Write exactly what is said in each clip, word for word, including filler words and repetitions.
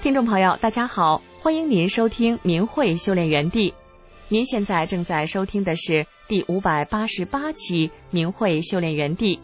听众朋友大家好，欢迎您收听明慧修炼园地。您现在正在收听的是第五百八十八期明慧修炼园地。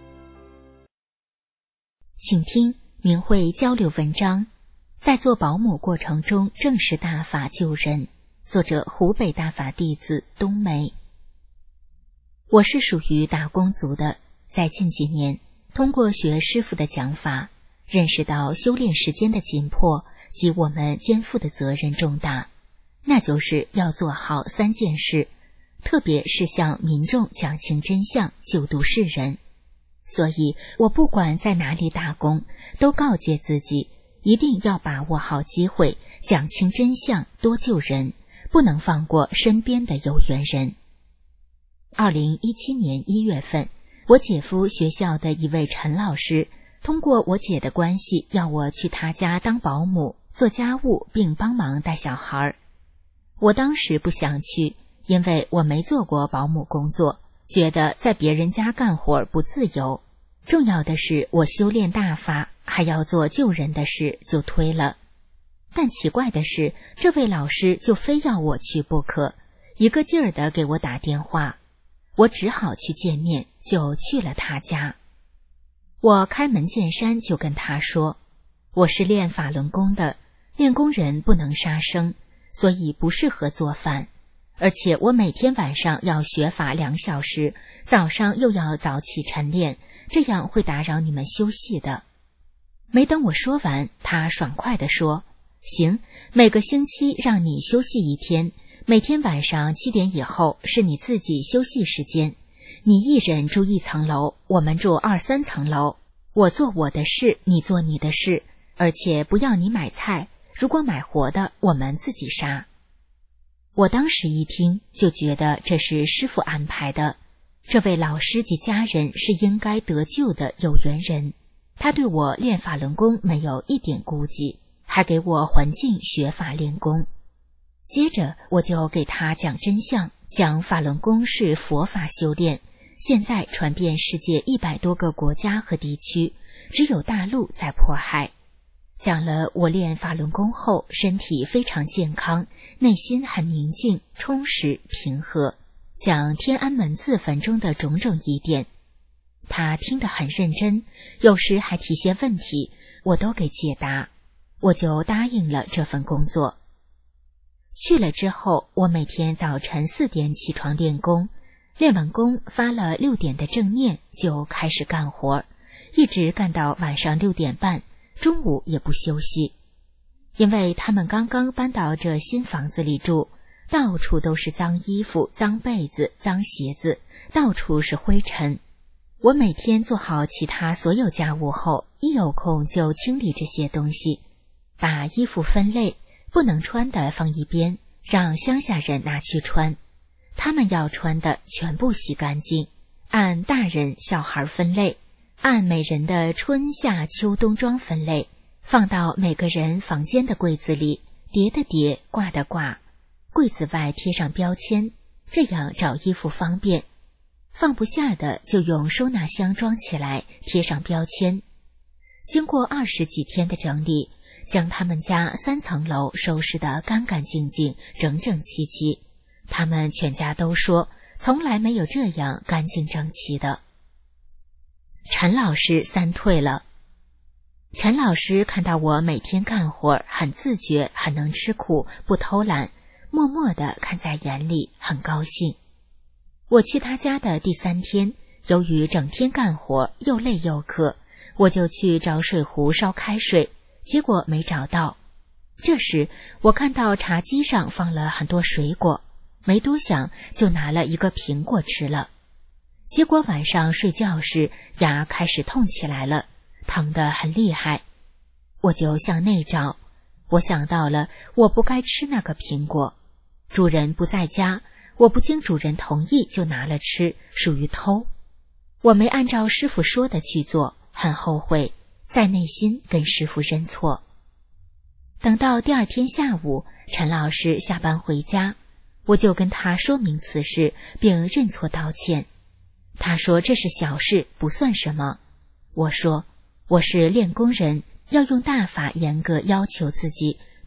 请听明慧交流文章，在做保姆过程中正视大法救人，作者湖北大法弟子冬梅。我是属于打工族的，在近几年通过学师父的讲法，认识到修炼时间的紧迫及我们肩负的责任重大，那就是要做好三件事，特别是向民众讲清真相，救度世人。所以我不管在哪里打工，都告诫自己一定要把握好机会，讲清真相，多救人，不能放过身边的有缘人。二零一七年一月份，我姐夫学校的一位陈老师通过我姐的关系要我去他家当保姆，做家务并帮忙带小孩。我当时不想去，因为我没做过保姆工作，觉得在别人家干活不自由。重要的是我修炼大法，还要做救人的事，就推了。但奇怪的是，这位老师就非要我去不可，一个劲儿地给我打电话。我只好去见面，就去了他家。我开门见山就跟他说，我是练法轮功的，练功人不能杀生，所以不适合做饭，而且我每天晚上要学法两小时，早上又要早起晨练，这样会打扰你们休息的。没等我说完，他爽快地说，行，每个星期让你休息一天，每天晚上七点以后是你自己休息时间，你一人住一层楼，我们住二三层楼，我做我的事，你做你的事，而且不要你买菜，如果买活的，我们自己杀。我当时一听就觉得这是师父安排的，这位老师及家人是应该得救的有缘人，他对我练法轮功没有一点顾忌，还给我环境学法练功。接着我就给他讲真相，讲法轮功是佛法修炼，现在传遍世界一百多个国家和地区，只有大陆在迫害。讲了我练法轮功后身体非常健康，内心很宁静、充实、平和，讲天安门自焚中的种种疑点。他听得很认真，有时还提些问题，我都给解答，我就答应了这份工作。去了之后，我每天早晨四点起床练功，练完功发了六点的正念，就开始干活，一直干到晚上六点半，中午也不休息。因为他们刚刚搬到这新房子里住，到处都是脏衣服、脏被子、脏鞋子，到处是灰尘。我每天做好其他所有家务后，一有空就清理这些东西，把衣服分类，不能穿的放一边，让乡下人拿去穿，他们要穿的全部洗干净，按大人小孩分类，按每人的春夏秋冬装分类，放到每个人房间的柜子里，叠的叠，挂的挂，柜子外贴上标签，这样找衣服方便。放不下的就用收纳箱装起来，贴上标签。经过二十几天的整理，将他们家三层楼收拾得干干净净，整整齐齐。他们全家都说，从来没有这样干净整齐的。陈老师三退了。陈老师看到我每天干活，很自觉，很能吃苦，不偷懒，默默地看在眼里，很高兴。我去他家的第三天，由于整天干活，又累又渴，我就去找水壶烧开水，结果没找到。这时我看到茶几上放了很多水果，没多想就拿了一个苹果吃了。结果晚上睡觉时牙开始痛起来了，疼得很厉害。我就向内找，我想到了我不该吃那个苹果，主人不在家，我不经主人同意就拿了吃，属于偷。我没按照师傅说的去做，很后悔，在内心跟师傅认错。等到第二天下午，陈老师下班回家，我就跟他说明此事，并认错道歉。他说这是小事，不算什么。我说我是练功人，要用大法严格要求自己，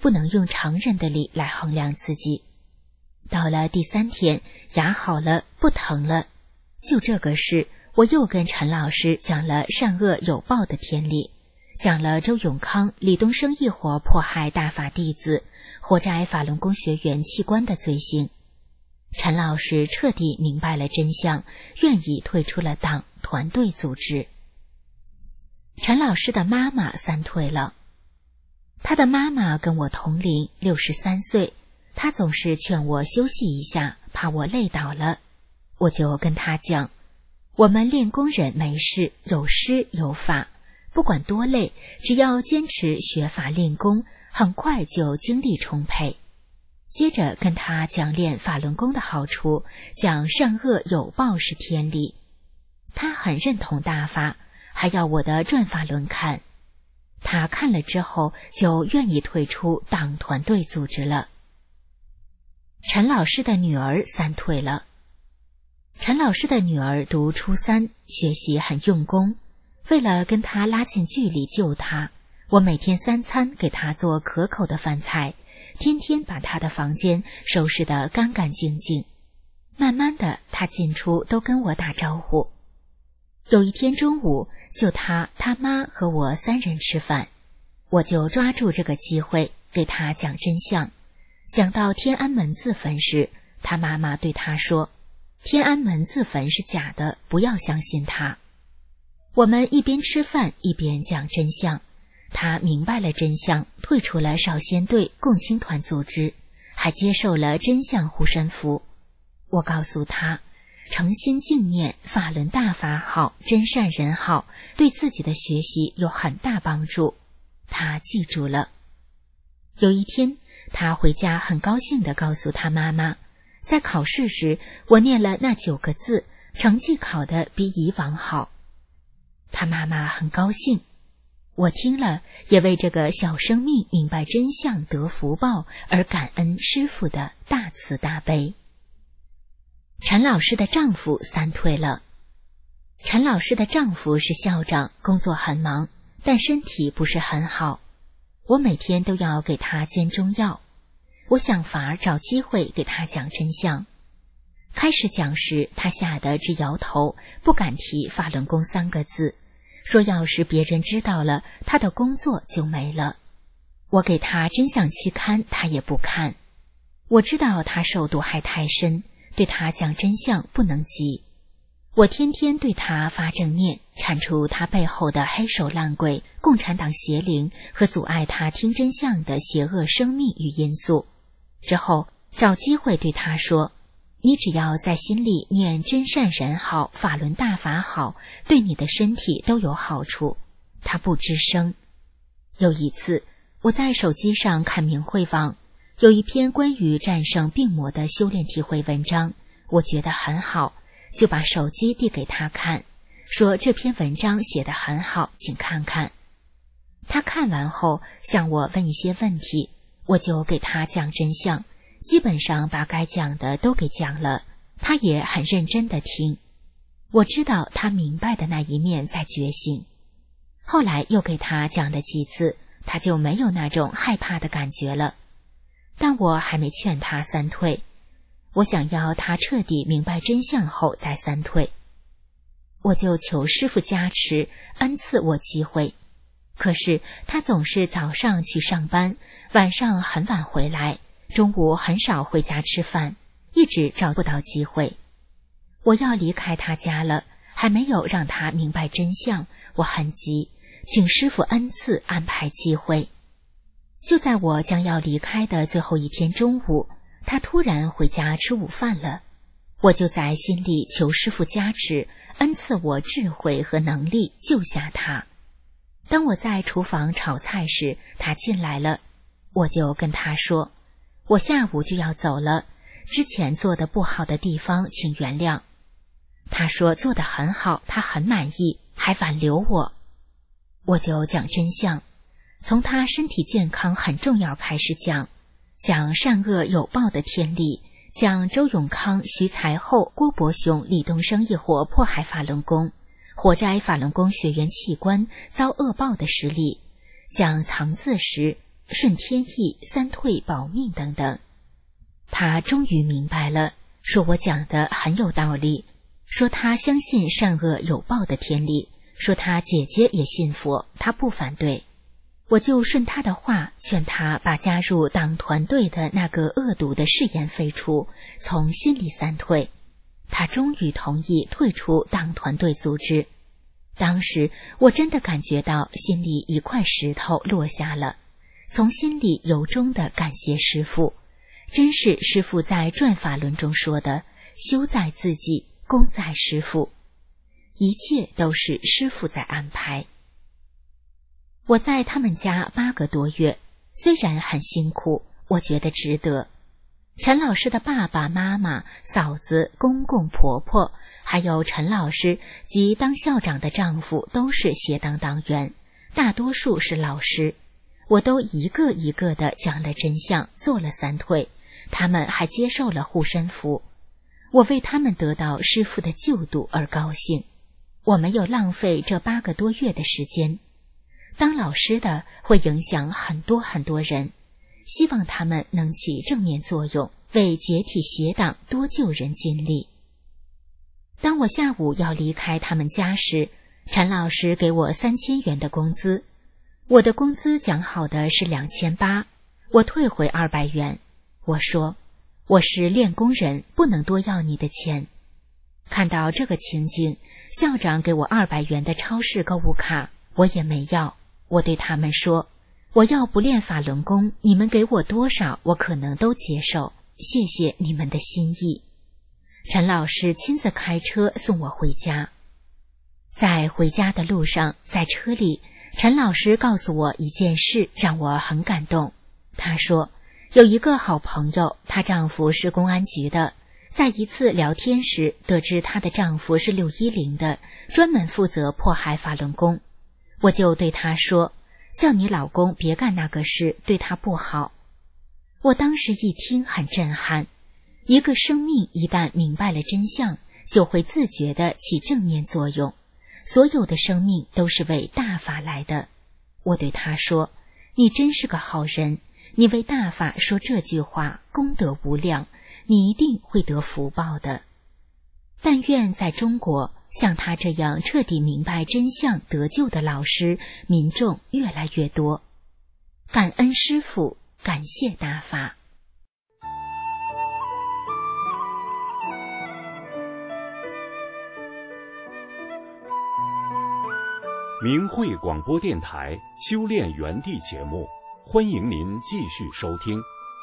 不能用常人的理来衡量自己。到了第三天，牙好了，不疼了。就这个事，我又跟陈老师讲了善恶有报的天理，讲了周永康、李东升一伙迫害大法弟子，活摘法轮功学员器官的罪行。陈老师彻底明白了真相，愿意退出了党团队组织。陈老师的妈妈三退了，他的妈妈跟我同龄，六十三岁，他总是劝我休息一下，怕我累倒了。我就跟他讲，我们练功人没事，有师有法，不管多累，只要坚持学法练功，很快就精力充沛。接着跟他讲练法轮功的好处，讲善恶有报是天理。他很认同大法，还要我的转法轮看。他看了之后就愿意退出党团队组织了。陈老师的女儿三退了。陈老师的女儿读初三，学习很用功。为了跟他拉近距离救他，我每天三餐给他做可口的饭菜，天天把他的房间收拾得干干净净。慢慢的，他进出都跟我打招呼。有一天中午，就他、他妈和我三人吃饭，我就抓住这个机会给他讲真相。讲到天安门自焚时，他妈妈对他说，天安门自焚是假的，不要相信他。我们一边吃饭一边讲真相，他明白了真相，退出了少先队共青团组织，还接受了真相护身符。我告诉他，诚心敬念法轮大法好，真善人好，对自己的学习有很大帮助。他记住了。有一天，他回家很高兴地告诉他妈妈，在考试时我念了那九个字，成绩考得比以往好。他妈妈很高兴，我听了也为这个小生命明白真相得福报而感恩师父的大慈大悲。陈老师的丈夫三退了。陈老师的丈夫是校长，工作很忙，但身体不是很好。我每天都要给他煎中药，我想法儿找机会给他讲真相。开始讲时，他吓得直摇头，不敢提法轮功三个字，说要是别人知道了，他的工作就没了。我给他真相期刊，他也不看。我知道他受毒害太深，对他讲真相不能急。我天天对他发正念，铲除他背后的黑手烂鬼、共产党邪灵和阻碍他听真相的邪恶生命与因素。之后找机会对他说，你只要在心里念真善人好，法轮大法好，对你的身体都有好处。他不吱声。有一次，我在手机上看明慧网，有一篇关于战胜病魔的修炼体会文章，我觉得很好，就把手机递给他看，说这篇文章写得很好，请看看。他看完后向我问一些问题，我就给他讲真相，基本上把该讲的都给讲了，他也很认真地听。我知道他明白的那一面在觉醒。后来又给他讲了几次，他就没有那种害怕的感觉了。但我还没劝他三退，我想要他彻底明白真相后再三退。我就求师父加持，恩赐我机会。可是他总是早上去上班，晚上很晚回来，中午很少回家吃饭，一直找不到机会。我要离开他家了，还没有让他明白真相，我很急，请师父恩赐安排机会。就在我将要离开的最后一天中午，他突然回家吃午饭了。我就在心里求师父加持，恩赐我智慧和能力救下他。当我在厨房炒菜时，他进来了，我就跟他说，我下午就要走了，之前做的不好的地方请原谅。他说做得很好，他很满意，还挽留我。我就讲真相，从他身体健康很重要开始讲，讲善恶有报的天理，讲周永康、徐才厚、郭伯雄、李东升一伙迫害法轮功，活摘法轮功学员器官遭恶报的实例，讲藏字时顺天意、三退保命等等。他终于明白了，说我讲的很有道理，说他相信善恶有报的天理，说他姐姐也信佛，他不反对。我就顺他的话，劝他把加入党团队的那个恶毒的誓言废除，从心里三退。他终于同意退出党团队组织。当时我真的感觉到心里一块石头落下了，从心里由衷的感谢师父，真是师父在转法轮中说的，修在自己，功在师父，一切都是师父在安排。我在他们家八个多月，虽然很辛苦，我觉得值得。陈老师的爸爸妈妈、嫂子、公公婆婆，还有陈老师及当校长的丈夫都是协党党员，大多数是老师，我都一个一个的讲了真相，做了三退，他们还接受了护身符。我为他们得到师父的救度而高兴，我没有浪费这八个多月的时间。当老师的会影响很多很多人，希望他们能起正面作用，为解体协党多救人尽力。当我下午要离开他们家时，陈老师给我三千元的工资，我的工资讲好的是两千八，我退回二百元。我说，我是练功人，不能多要你的钱。看到这个情景，校长给我二百元的超市购物卡，我也没要。我对他们说，我要不练法轮功，你们给我多少，我可能都接受，谢谢你们的心意。陈老师亲自开车送我回家。在回家的路上，在车里，陈老师告诉我一件事，让我很感动。他说，有一个好朋友，她丈夫是公安局的，在一次聊天时得知她的丈夫是六一零的，专门负责迫害法轮功。我就对她说，叫你老公别干那个事，对他不好。我当时一听很震撼，一个生命一旦明白了真相，就会自觉地起正面作用，所有的生命都是为大法来的。我对他说，你真是个好人，你为大法说这句话，功德无量，你一定会得福报的。但愿在中国，像他这样彻底明白真相得救的老师、民众越来越多。感恩师父，感谢大法。 明慧广播电台修炼园地节目，欢迎您继续收听。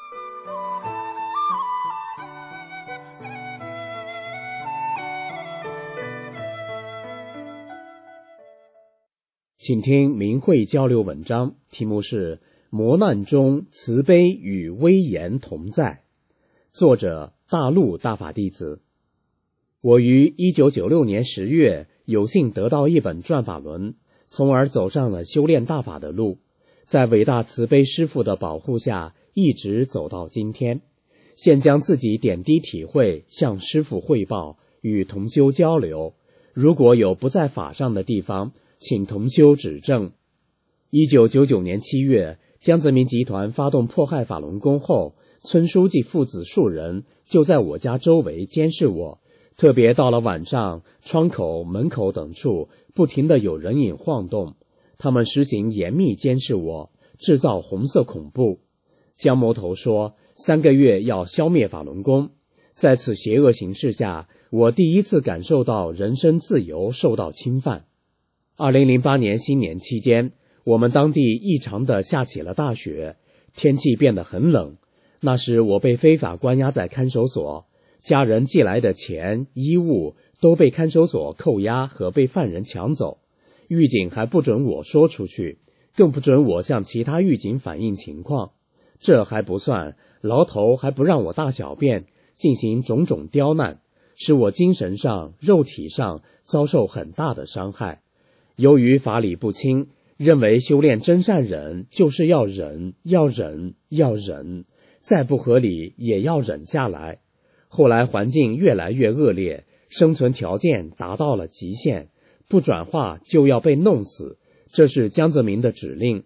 请听明慧交流文章，题目是磨难中慈悲与威严同在，作者大陆大法弟子。我于一九九六年十月有幸得到一本转法轮，从而走上了修炼大法的路，在伟大慈悲师父的保护下一直走到今天。现将自己点滴体会向师父汇报，与同修交流，如果有不在法上的地方，请同修指正。一九九九年七月，江泽民集团发动迫害法轮功后，村书记父子数人就在我家周围监视我，特别到了晚上，窗口、门口等处不停地有人影晃动，他们实行严密监视我，制造红色恐怖。江魔头说，三个月要消灭法轮功。在此邪恶形势下，我第一次感受到人身自由受到侵犯。二零零八年新年期间，我们当地异常地下起了大雪，天气变得很冷。那时我被非法关押在看守所，家人寄来的钱、衣物都被看守所扣押和被犯人抢走。狱警还不准我说出去，更不准我向其他狱警反映情况。这还不算，牢头还不让我大小便，进行种种刁难，使我精神上、肉体上遭受很大的伤害。由于法理不清，认为修炼真善忍就是要忍，要忍，要忍，再不合理也要忍下来。后来环境越来越恶劣，生存条件达到了极限，不转化就要被弄死，这是江泽民的指令。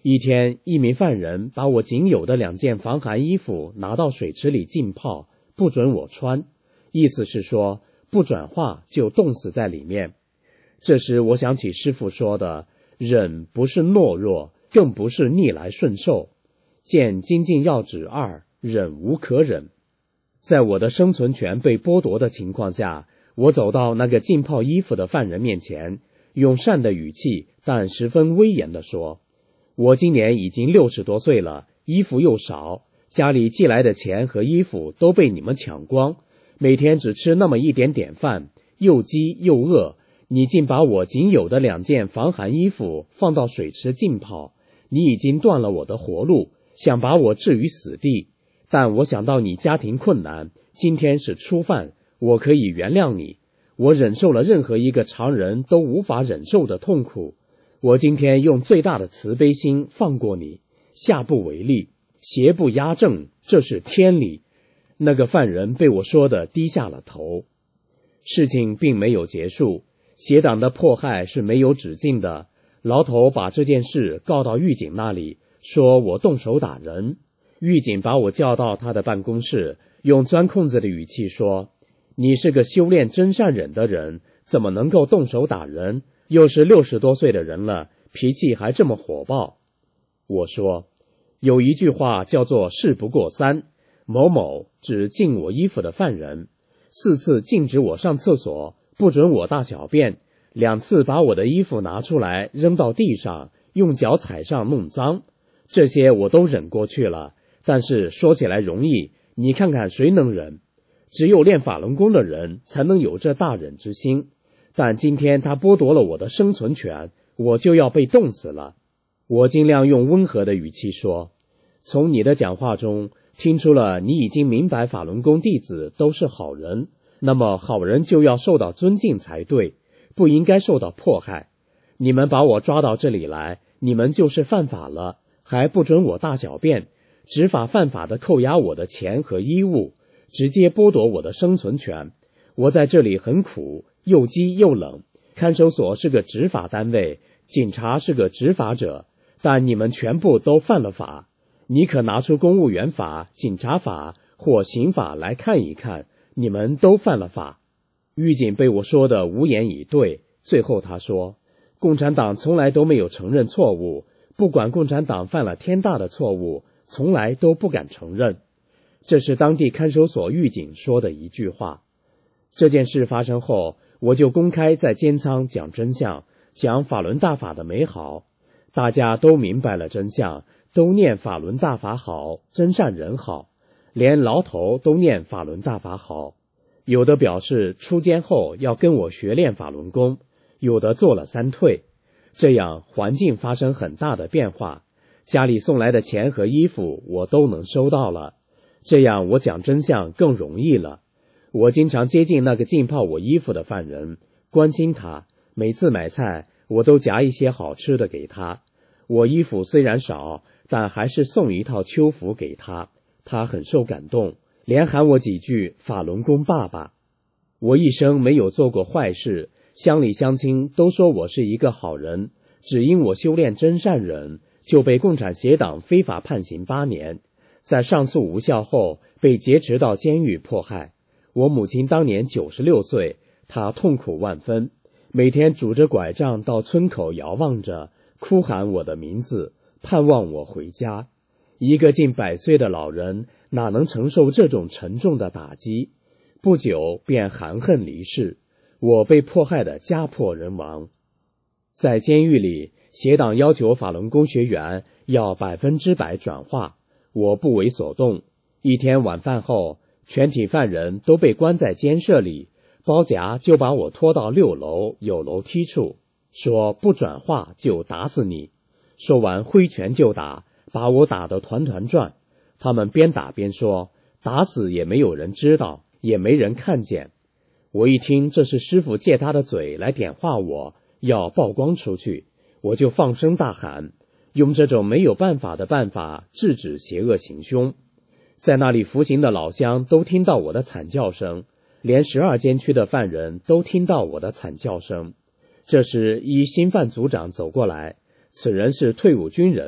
一天，一名犯人把我仅有的两件防寒衣服拿到水池里浸泡，不准我穿，意思是说不转化就冻死在里面。这时我想起师父说的，忍不是懦弱，更不是逆来顺受。见精进要旨二，忍无可忍。在我的生存权被剥夺的情况下，我走到那个浸泡衣服的犯人面前，用善的语气但十分威严地说，我今年已经六十多岁了，衣服又少，家里寄来的钱和衣服都被你们抢光，每天只吃那么一点点饭，又饥又饿，你竟把我仅有的两件防寒衣服放到水池浸泡，你已经断了我的活路，想把我置于死地。但我想到你家庭困难，今天是初犯，我可以原谅你。我忍受了任何一个常人都无法忍受的痛苦，我今天用最大的慈悲心放过你，下不为例，邪不压正，这是天理。那个犯人被我说的低下了头。事情并没有结束，邪党的迫害是没有止境的。牢头把这件事告到狱警那里，说我动手打人。狱警把我叫到他的办公室，用钻空子的语气说，你是个修炼真善忍的人，怎么能够动手打人？又是六十多岁的人了，脾气还这么火爆。我说，有一句话叫做事不过三，某某指禁我衣服的犯人，四次禁止我上厕所，不准我大小便，两次把我的衣服拿出来扔到地上，用脚踩上弄脏，这些我都忍过去了。但是说起来容易，你看看谁能忍？只有练法轮功的人才能有这大忍之心。但今天他剥夺了我的生存权，我就要被冻死了。我尽量用温和的语气说，从你的讲话中听出了你已经明白法轮功弟子都是好人，那么好人就要受到尊敬才对，不应该受到迫害。你们把我抓到这里来，你们就是犯法了，还不准我大小便，执法犯法的扣押我的钱和衣物，直接剥夺我的生存权。我在这里很苦，又饥又冷，看守所是个执法单位，警察是个执法者，但你们全部都犯了法。你可拿出公务员法、警察法或刑法来看一看，你们都犯了法。狱警被我说的无言以对，最后他说，共产党从来都没有承认错误，不管共产党犯了天大的错误，从来都不敢承认。这是当地看守所狱警说的一句话。这件事发生后，我就公开在监仓讲真相，讲法轮大法的美好。大家都明白了真相，都念法轮大法好，真善人好，连牢头都念法轮大法好。有的表示出监后要跟我学练法轮功，有的做了三退。这样环境发生很大的变化，家里送来的钱和衣服我都能收到了，这样我讲真相更容易了。我经常接近那个浸泡我衣服的犯人，关心他，每次买菜我都夹一些好吃的给他。我衣服虽然少，但还是送一套秋服给他，他很受感动，连喊我几句法轮功爸爸。我一生没有做过坏事，乡里乡亲都说我是一个好人，只因我修炼真善忍，就被共产邪党非法判刑八年，在上诉无效后被劫持到监狱迫害。我母亲当年九十六岁，她痛苦万分，每天拄着拐杖到村口遥望着，哭喊我的名字，盼望我回家。一个近百岁的老人哪能承受这种沉重的打击？不久便含恨离世，我被迫害得家破人亡。在监狱里，邪党要求法轮功学员要百分之百转化，我不为所动。一天晚饭后，全体犯人都被关在监舍里，包夹就把我拖到六楼有楼梯处，说不转化就打死你。说完挥拳就打，把我打得团团转。他们边打边说，打死也没有人知道，也没人看见。我一听这是师父借他的嘴来点化我，要曝光出去，我就放声大喊，用这种没有办法的办法制止邪恶行凶。在那里服刑的老乡都听到我的惨叫声，连十二监区的犯人都听到我的惨叫声。这时一新犯组长走过来，此人是退伍军人，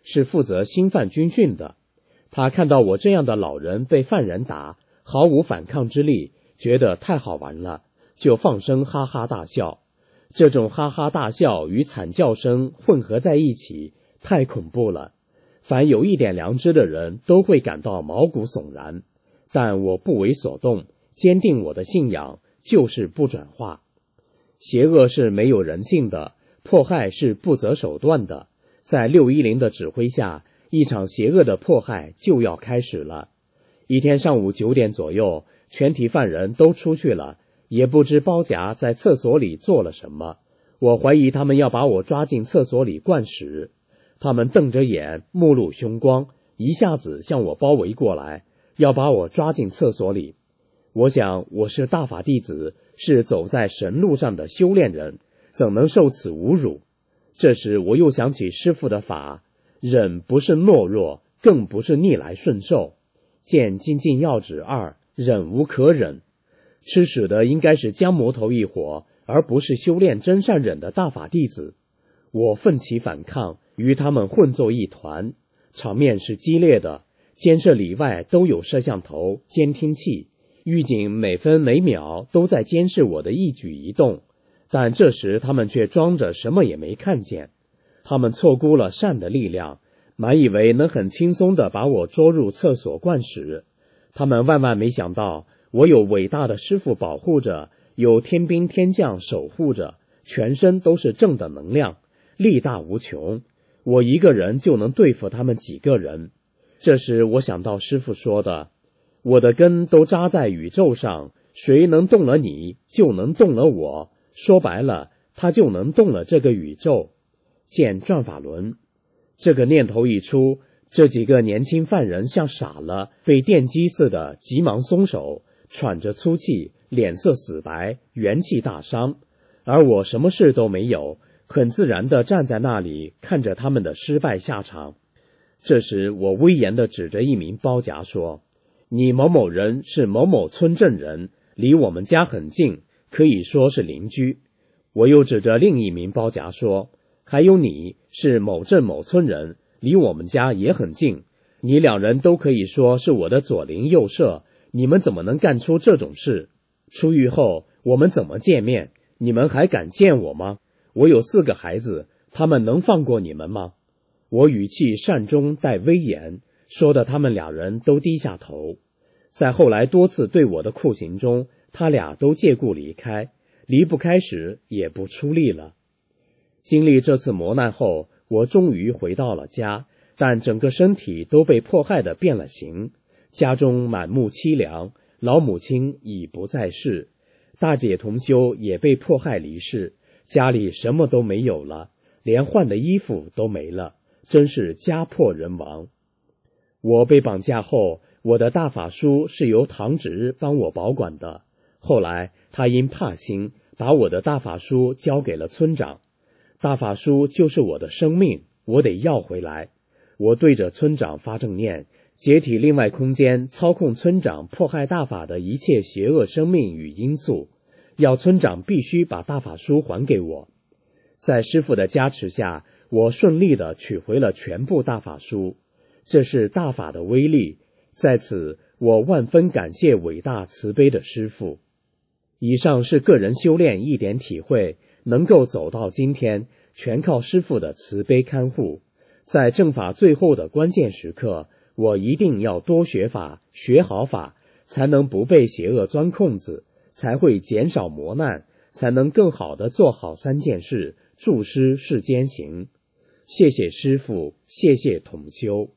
是负责新犯军训的。他看到我这样的老人被犯人打，毫无反抗之力，觉得太好玩了，就放声哈哈大笑。这种哈哈大笑与惨叫声混合在一起，太恐怖了。凡有一点良知的人都会感到毛骨悚然，但我不为所动，坚定我的信仰，就是不转化。邪恶是没有人性的，迫害是不择手段的。在六一零的指挥下，一场邪恶的迫害就要开始了。一天上午九点左右，全体犯人都出去了，也不知包夹在厕所里做了什么。我怀疑他们要把我抓进厕所里灌屎。他们瞪着眼，目露凶光，一下子向我包围过来，要把我抓进厕所里。我想我是大法弟子，是走在神路上的修炼人，怎能受此侮辱？这时我又想起师父的法，忍不是懦弱，更不是逆来顺受。见精进要旨二，忍无可忍。吃屎的应该是姜魔头一伙，而不是修炼真善忍的大法弟子。我奋起反抗，与他们混作一团，场面是激烈的，监舍里外都有摄像头、监听器，狱警每分每秒都在监视我的一举一动，但这时他们却装着什么也没看见。他们错估了善的力量，满以为能很轻松地把我捉入厕所灌屎。他们万万没想到，我有伟大的师父保护着，有天兵天将守护着，全身都是正的能量，力大无穷，我一个人就能对付他们几个人。这时我想到师父说的，我的根都扎在宇宙上，谁能动了你，就能动了我，说白了，他就能动了这个宇宙。见转法轮。这个念头一出，这几个年轻犯人像傻了，被电击似的急忙松手，喘着粗气，脸色死白，元气大伤。而我什么事都没有，很自然地站在那里，看着他们的失败下场。这时我威严地指着一名包夹说，你某某人是某某村镇人，离我们家很近，可以说是邻居。我又指着另一名包夹说，还有你是某镇某村人，离我们家也很近，你两人都可以说是我的左邻右舍，你们怎么能干出这种事？出狱后我们怎么见面？你们还敢见我吗？我有四个孩子，他们能放过你们吗？我语气善中带威严，说的他们俩人都低下头。在后来多次对我的酷刑中，他俩都借故离开，离不开时也不出力了。经历这次磨难后，我终于回到了家，但整个身体都被迫害得变了形。家中满目凄凉，老母亲已不在世，大姐同修也被迫害离世，家里什么都没有了，连换的衣服都没了，真是家破人亡。我被绑架后，我的大法书是由堂侄帮我保管的，后来他因怕心，把我的大法书交给了村长。大法书就是我的生命，我得要回来。我对着村长发正念，解体另外空间，操控村长迫害大法的一切邪恶生命与因素，要村长必须把大法书还给我。在师父的加持下，我顺利地取回了全部大法书，这是大法的威力，在此我万分感谢伟大慈悲的师父。以上是个人修炼一点体会，能够走到今天，全靠师父的慈悲看护。在正法最后的关键时刻，我一定要多学法，学好法，才能不被邪恶钻空子，才会减少磨难，才能更好地做好三件事，助师世间行。谢谢师父，谢谢同修。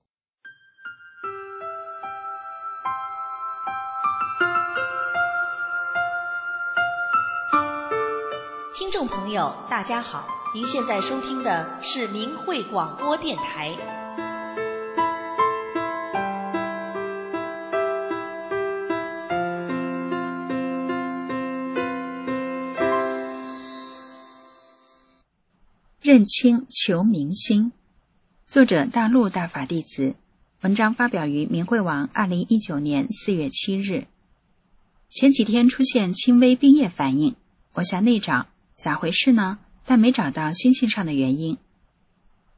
听众朋友大家好，您现在收听的是明慧广播电台。 认清求明心，作者大陆大法弟子，文章发表于明慧网二零一九年四月七日。前几天出现轻微病液反应，我向内找，咋回事呢？但没找到心性上的原因。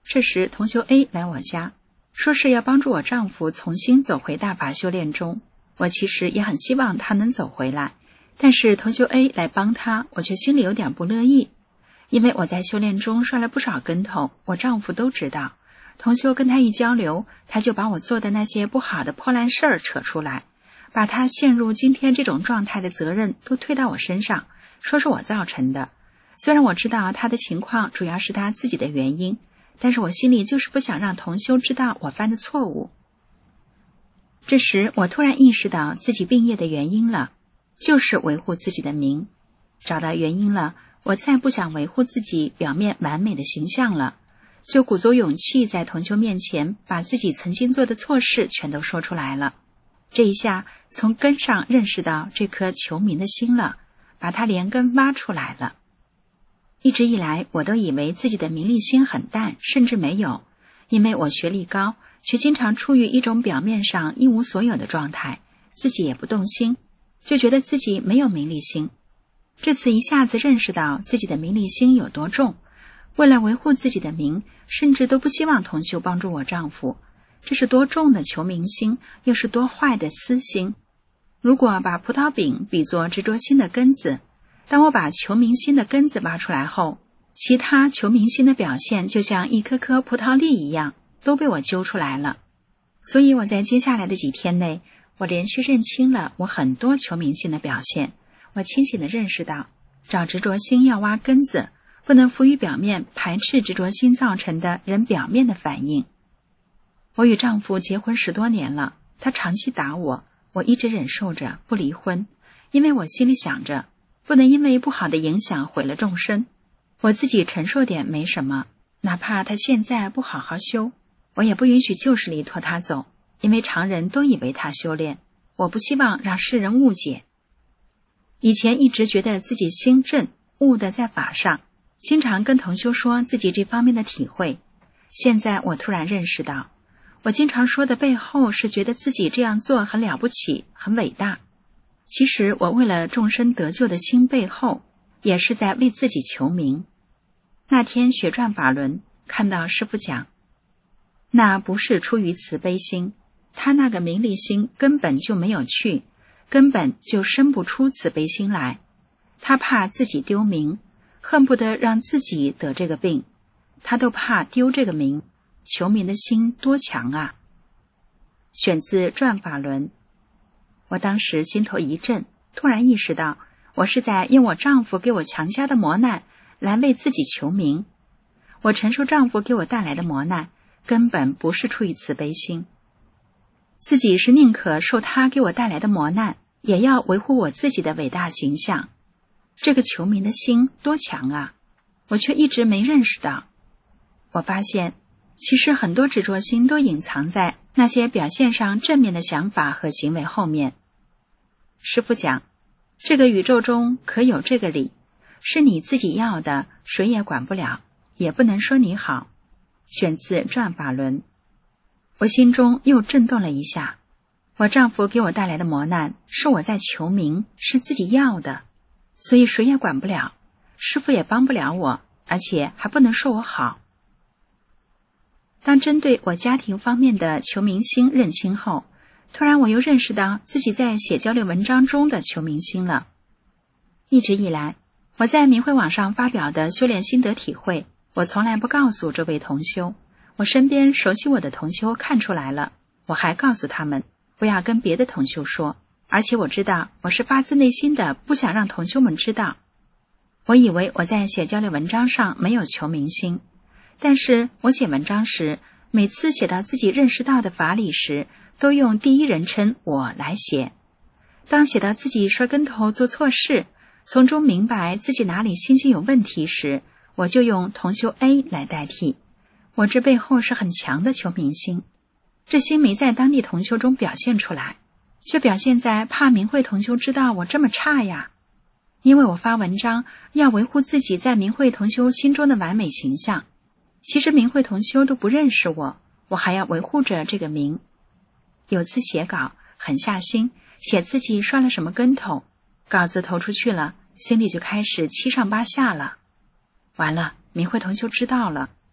这时同修 A 来我家，说是要帮助我丈夫重新走回大法修炼中。我其实也很希望他能走回来，但是同修 A 来帮他，我却心里有点不乐意。因为我在修炼中摔了不少跟头，我丈夫都知道。同修跟他一交流，他就把我做的那些不好的破烂事儿扯出来，把他陷入今天这种状态的责任都推到我身上，说是我造成的。虽然我知道他的情况主要是他自己的原因，但是我心里就是不想让同修知道我犯的错误。这时我突然意识到自己病业的原因了，就是维护自己的名。找到原因了，我再不想维护自己表面完美的形象了，就鼓足勇气在同修面前把自己曾经做的错事全都说出来了。这一下从根上认识到这颗求名的心了，把它连根挖出来了。一直以来我都以为自己的名利心很淡，甚至没有，因为我学历高，却经常处于一种表面上一无所有的状态，自己也不动心，就觉得自己没有名利心。这次一下子认识到自己的名利心有多重，为了维护自己的名，甚至都不希望同修帮助我丈夫，这是多重的求名心，又是多坏的私心。如果把葡萄饼比作执着心的根子，当我把求名心的根子挖出来后，其他求名心的表现就像一颗颗葡萄粒一样，都被我揪出来了。所以我在接下来的几天内，我连续认清了我很多求名心的表现。我清醒地认识到，找执着心要挖根子，不能浮于表面，排斥执着心造成的人表面的反应。我与丈夫结婚十多年了，他长期打我，我一直忍受着不离婚，因为我心里想着，不能因为不好的影响毁了众生，我自己承受点没什么，哪怕他现在不好好修，我也不允许旧势力拖他走，因为常人都以为他修炼，我不希望让世人误解。以前一直觉得自己心正，悟的在法上，经常跟同修说自己这方面的体会。现在我突然认识到，我经常说的背后是觉得自己这样做很了不起，很伟大。其实我为了众生得救的心背后，也是在为自己求名。那天学转法轮，看到师父讲，那不是出于慈悲心，他那个名利心根本就没有去，根本就生不出慈悲心来。他怕自己丢名，恨不得让自己得这个病，他都怕丢这个名，求名的心多强啊！选自《转法轮》。我当时心头一震，突然意识到，我是在用我丈夫给我强加的磨难来为自己求名。我承受丈夫给我带来的磨难，根本不是出于慈悲心，自己是宁可受他给我带来的磨难，也要维护我自己的伟大形象。这个求名的心多强啊！我却一直没认识到。我发现，其实很多执着心都隐藏在那些表现上正面的想法和行为后面。师父讲，这个宇宙中可有这个理，是你自己要的，谁也管不了，也不能说你好。选自《转法轮》。我心中又震动了一下，我丈夫给我带来的磨难，是我在求名，是自己要的，所以谁也管不了，师父也帮不了我，而且还不能说我好。当针对我家庭方面的求名心认清后，突然我又认识到自己在写交流文章中的求名心了。一直以来，我在明慧网上发表的修炼心得体会，我从来不告诉这位同修。我身边熟悉我的同修看出来了，我还告诉他们不要跟别的同修说，而且我知道我是发自内心的不想让同修们知道。我以为我在写交流文章上没有求名心，但是我写文章时，每次写到自己认识到的法理时，都用第一人称我来写。当写到自己摔跟头做错事，从中明白自己哪里心性有问题时，我就用同修 A 来代替。我这背后是很强的求名心，这心没在当地同修中表现出来，却表现在怕明慧同修知道我这么差呀。因为我发文章要维护自己在明慧同修心中的完美形象，其实明慧同修都不认识我，我还要维护着这个名。有次写稿很下心，写自己摔了什么跟头，稿子投出去了，心里就开始七上八下了。完了，明慧同修知道了，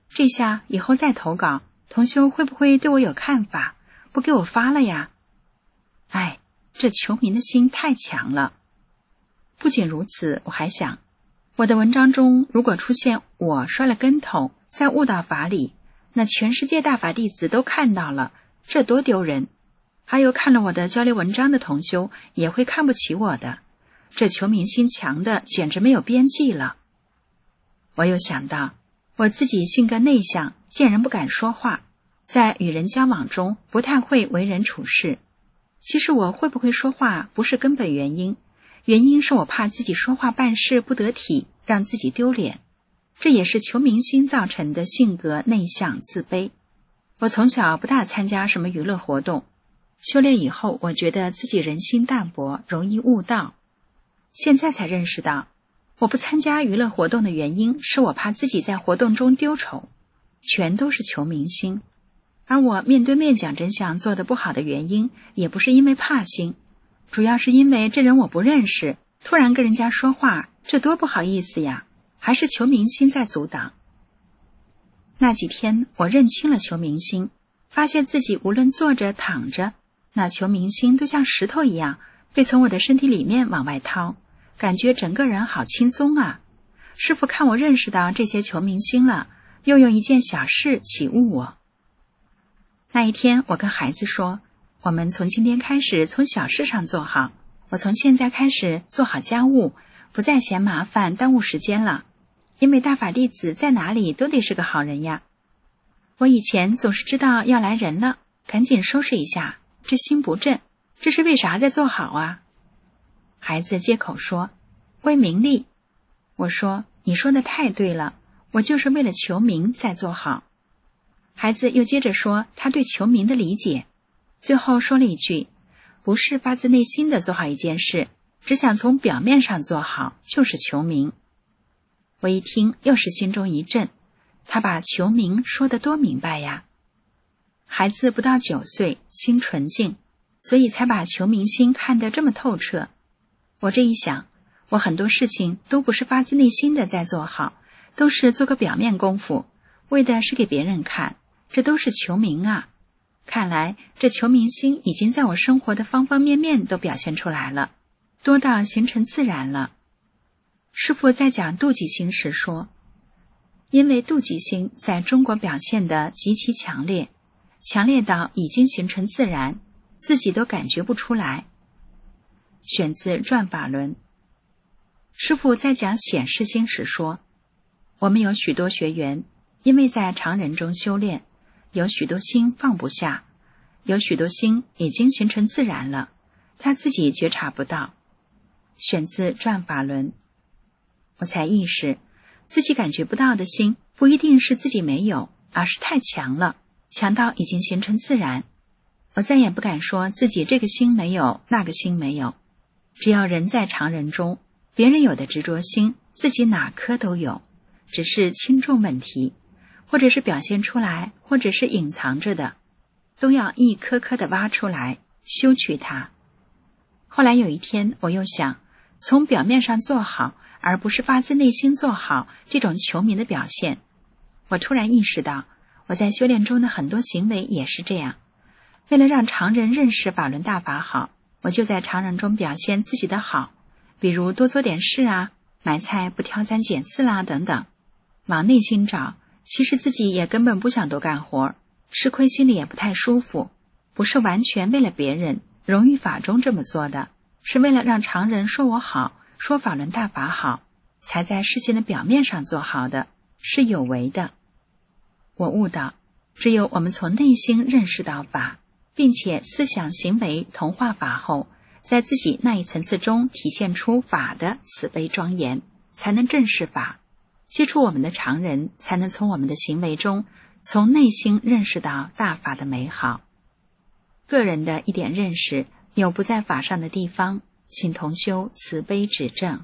这下以后再投稿，同修会不会对我有看法，不给我发了呀？哎，这求名的心太强了。不仅如此，我还想，我的文章中如果出现我摔了跟头，在悟道法里，那全世界大法弟子都看到了，这多丢人。还有看了我的交流文章的同修也会看不起我的，这求名心强的简直没有边际了。我又想到，我自己性格内向，见人不敢说话，在与人交往中不太会为人处事。其实我会不会说话不是根本原因，原因是我怕自己说话办事不得体，让自己丢脸。这也是求名心造成的性格内向自卑。我从小不大参加什么娱乐活动，修炼以后我觉得自己人心淡薄，容易悟道。现在才认识到，我不参加娱乐活动的原因是我怕自己在活动中丢丑，全都是求名心。而我面对面讲真相做得不好的原因，也不是因为怕心，主要是因为这人我不认识，突然跟人家说话，这多不好意思呀，还是求名心在阻挡。那几天我认清了求名心，发现自己无论坐着躺着，那求名心都像石头一样被从我的身体里面往外掏，感觉整个人好轻松啊。师父看我认识到这些求名心了，又用一件小事启悟我。那一天我跟孩子说，我们从今天开始从小事上做好，我从现在开始做好家务，不再嫌麻烦耽误时间了，因为大法弟子在哪里都得是个好人呀。我以前总是知道要来人了，赶紧收拾一下，这心不正，这是为啥在做好啊？孩子接口说，为名利。我说，你说的太对了，我就是为了求名在做好。孩子又接着说他对求名的理解，最后说了一句，不是发自内心的做好一件事，只想从表面上做好，就是求名。我一听又是心中一震，他把求名说得多明白呀。孩子不到九岁，心纯净，所以才把求名心看得这么透彻。我这一想，我很多事情都不是发自内心的在做好，都是做个表面功夫，为的是给别人看，这都是求名啊。看来这求名心已经在我生活的方方面面都表现出来了，多到形成自然了。师父在讲妒忌心时说，因为妒忌心在中国表现得极其强烈，强烈到已经形成自然，自己都感觉不出来。选自《转法轮》。师父在讲显示心时说，我们有许多学员，因为在常人中修炼，有许多心放不下，有许多心已经形成自然了，他自己觉察不到。选自《转法轮》。我才意识，自己感觉不到的心，不一定是自己没有，而是太强了，强到已经形成自然。我再也不敢说自己这个心没有，那个心没有。只要人在常人中，别人有的执着心，自己哪颗都有，只是轻重问题，或者是表现出来，或者是隐藏着的，都要一颗颗的挖出来，修去它。后来有一天，我又想，从表面上做好，而不是发自内心做好，这种求名的表现。我突然意识到，我在修炼中的很多行为也是这样。为了让常人认识法轮大法好，我就在常人中表现自己的好，比如多做点事啊，买菜不挑三拣四啦等等。往内心找，其实自己也根本不想多干活，吃亏心里也不太舒服，不是完全为了别人，荣誉法中这么做的，是为了让常人说我好，说法轮大法好，才在事情的表面上做好的，是有为的。我悟到，只有我们从内心认识到法，并且思想行为同化法后，在自己那一层次中体现出法的慈悲庄严，才能正视法。接触我们的常人，才能从我们的行为中，从内心认识到大法的美好。个人的一点认识有不在法上的地方，请同修慈悲指正。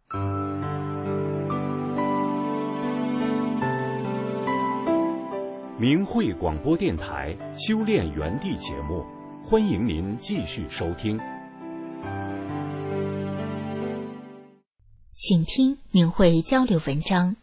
明慧广播电台修炼园地节目，欢迎您继续收听。 请听明慧交流文章，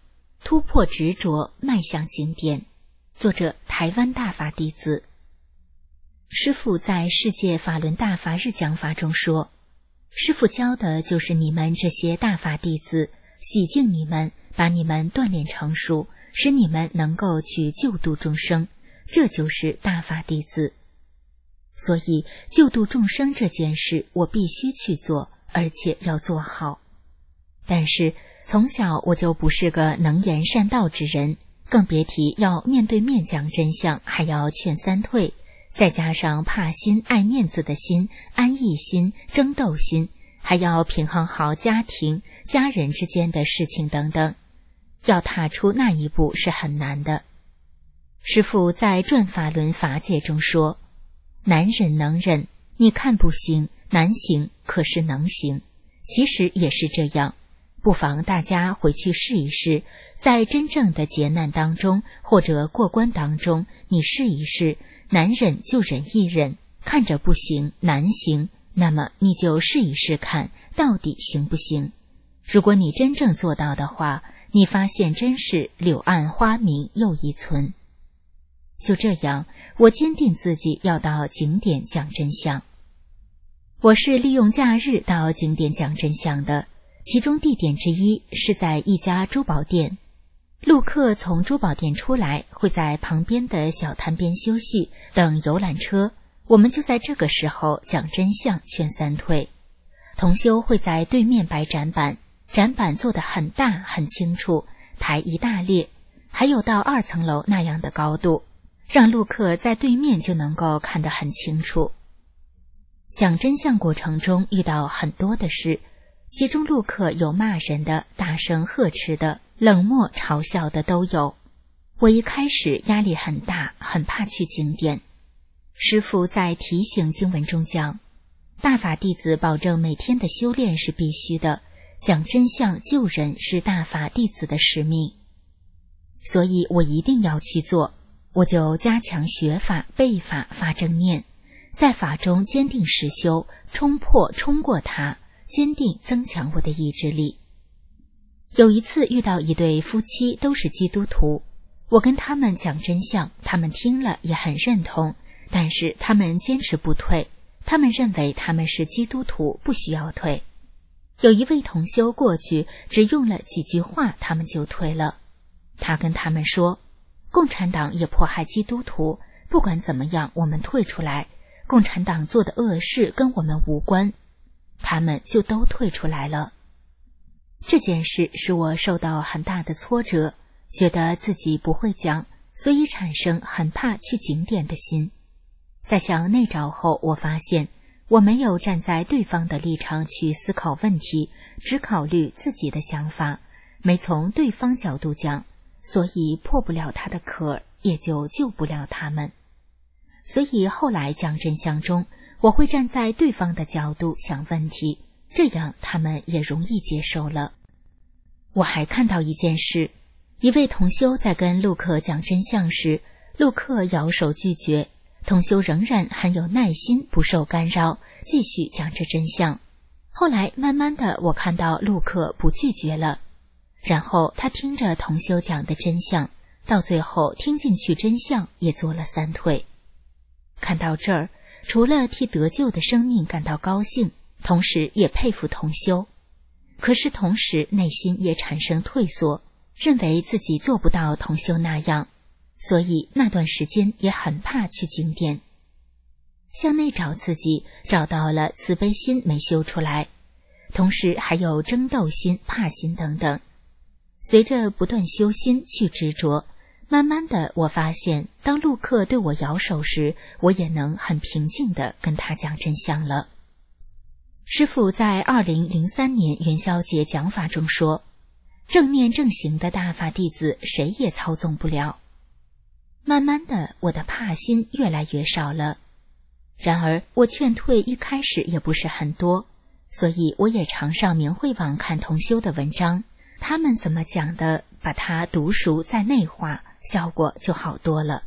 突破执着，迈向经典。作者台湾大法弟子。师父在世界法轮大法日讲法中说，师父教的就是你们这些大法弟子，洗净你们，把你们锻炼成熟，使你们能够去救度众生，这就是大法弟子。所以救度众生这件事我必须去做，而且要做好。但是从小我就不是个能言善道之人，更别提要面对面讲真相，还要劝三退，再加上怕心、爱面子的心、安逸心、争斗心，还要平衡好家庭、家人之间的事情等等，要踏出那一步是很难的。师父在《转法轮法解》中说，难忍能忍，你看不行，难行，可是能行。其实也是这样，不妨大家回去试一试，在真正的劫难当中或者过关当中，你试一试，难忍就忍一忍，看着不行，难行，那么你就试一试看到底行不行。如果你真正做到的话，你发现真是柳暗花明又一村。就这样，我坚定自己要到景点讲真相。我是利用假日到景点讲真相的，其中地点之一是在一家珠宝店。路客从珠宝店出来，会在旁边的小摊边休息，等游览车。我们就在这个时候讲真相，劝三退。同修会在对面摆展板，展板做得很大很清楚，排一大列，还有到二层楼那样的高度，让路客在对面就能够看得很清楚。讲真相过程中遇到很多的事，其中路客有骂人的、大声呵斥的、冷漠嘲笑的都有。我一开始压力很大，很怕去景点。师父在提醒经文中讲，大法弟子保证每天的修炼是必须的，讲真相救人是大法弟子的使命，所以我一定要去做。我就加强学法、背法、发正念，在法中坚定实修，冲破冲过它，坚定增强我的意志力。有一次遇到一对夫妻，都是基督徒，我跟他们讲真相，他们听了也很认同，但是他们坚持不退，他们认为他们是基督徒，不需要退。有一位同修过去，只用了几句话，他们就退了。他跟他们说，共产党也迫害基督徒，不管怎么样，我们退出来，共产党做的恶事跟我们无关，他们就都退出来了。这件事使我受到很大的挫折，觉得自己不会讲，所以产生很怕去景点的心。在向内找后，我发现我没有站在对方的立场去思考问题，只考虑自己的想法，没从对方角度讲，所以破不了他的壳，也就救不了他们。所以后来讲真相中，我会站在对方的角度想问题，这样他们也容易接受了。我还看到一件事，一位同修在跟路客讲真相时，路客摇手拒绝，同修仍然很有耐心，不受干扰，继续讲着真相。后来慢慢的，我看到路客不拒绝了，然后他听着同修讲的真相，到最后听进去真相，也做了三退。看到这儿，除了替得救的生命感到高兴，同时也佩服同修，可是同时内心也产生退缩，认为自己做不到同修那样，所以那段时间也很怕去景点。向内找自己，找到了慈悲心没修出来，同时还有争斗心、怕心等等。随着不断修心去执着，慢慢的我发现，当路客对我摇手时，我也能很平静地跟他讲真相了。师父在二零零三年元宵节讲法中说，正念正行的大法弟子谁也操纵不了。慢慢的，我的怕心越来越少了。然而我劝退一开始也不是很多，所以我也常上明慧网看同修的文章，他们怎么讲的，把它读熟再内化，效果就好多了。